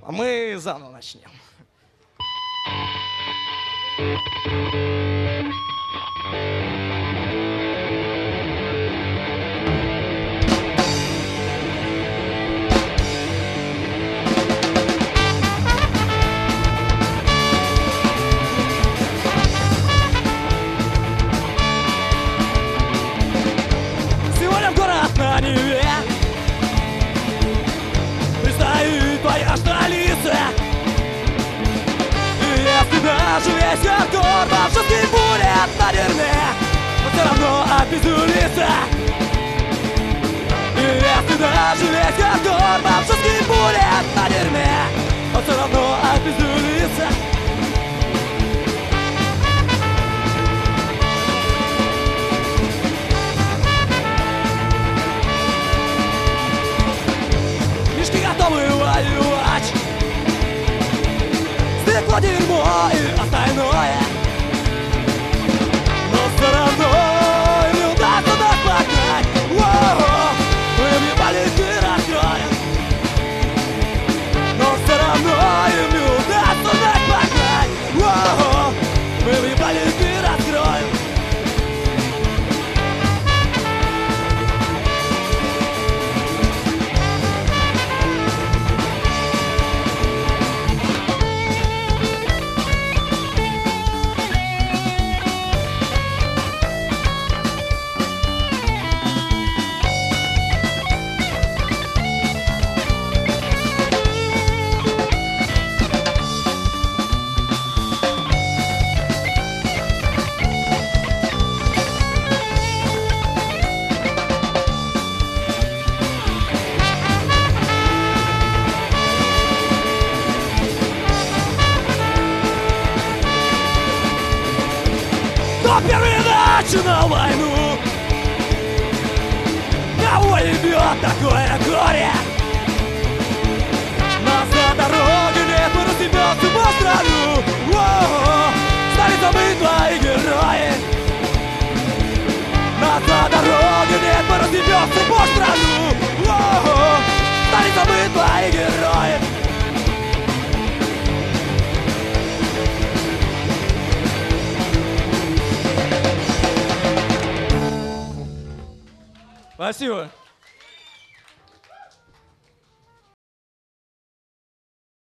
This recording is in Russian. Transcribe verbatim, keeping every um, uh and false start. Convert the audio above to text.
А мы заново начнем. Сегодня в город на Неве предстоит твоя столица. И если даже весь город волшебный будет на дерьме, но все равно опиздюлится. И если даже весь город волшебный будет на дерьме, но все равно опиздюлится. Готовы воевать. Стекло, дерьмо и остальное. Но все равно им не удастся нас погнать. Воу-воу, мы им не полеты раскроем. Но все равно им не удастся нас погнать. Воу-воу, мы им не полеты раскроем. Кто первый начинал войну? Кого ебет такое горе? Нас на дороге нет, мы разъебётся по страну. Воу-воу, столица, мы твои герои. Нас на дороге нет, мы разъебётся по страну. Воу-воу, столица, мы твои герои. Спасибо.